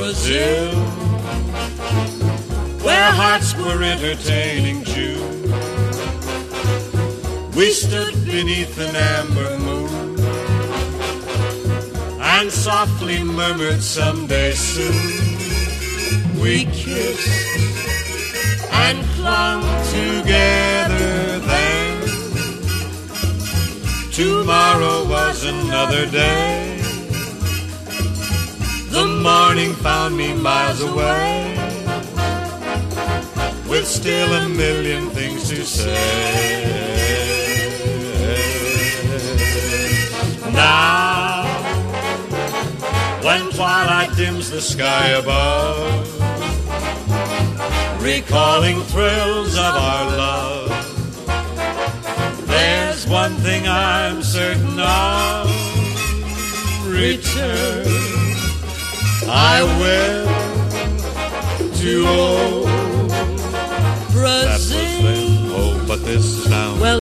Brazil, where hearts were entertaining June. We stood beneath an amber moon and softly murmured someday soon. We kissed and clung together then. Tomorrow was another day. The morning found me miles away, with still a million things to say. Now, when twilight dims the sky above, recalling thrills of our love, there's one thing I'm certain of: return I will to old Brazil. That was then, oh, but this is now. Well,